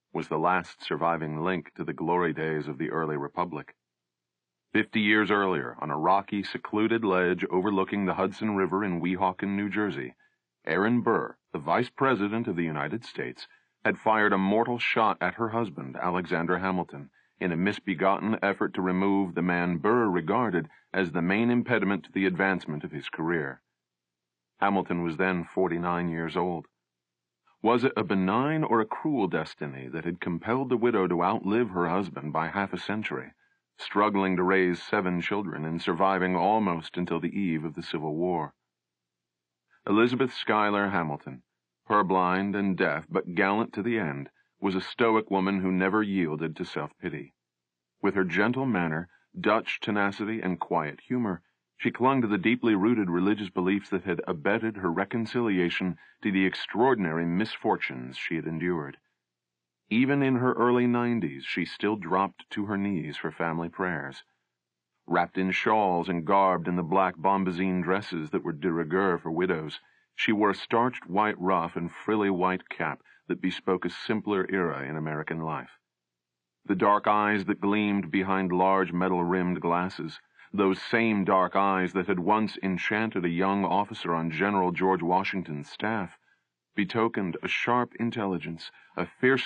was the last surviving link to the glory days of the early Republic. 50 years earlier, on a rocky, secluded ledge overlooking the Hudson River in Weehawken, New Jersey, Aaron Burr, the Vice President of the United States, had fired a mortal shot at her husband, Alexander Hamilton, in a misbegotten effort to remove the man Burr regarded as the main impediment to the advancement of his career. Hamilton was then 49 years old. Was it a benign or a cruel destiny that had compelled the widow to outlive her husband by half a century, struggling to raise 7 children and surviving almost until the eve of the Civil War? Elizabeth Schuyler Hamilton, purblind and deaf but gallant to the end, was a stoic woman who never yielded to self-pity. With her gentle manner, Dutch tenacity, and quiet humor, she clung to the deeply rooted religious beliefs that had abetted her reconciliation to the extraordinary misfortunes she had endured. Even in her early 90s, she still dropped to her knees for family prayers. Wrapped in shawls and garbed in the black bombazine dresses that were de rigueur for widows, she wore a starched white ruff and frilly white cap that bespoke a simpler era in American life. The dark eyes that gleamed behind large metal-rimmed glasses, those same dark eyes that had once enchanted a young officer on General George Washington's staff, betokened a sharp intelligence, a fierce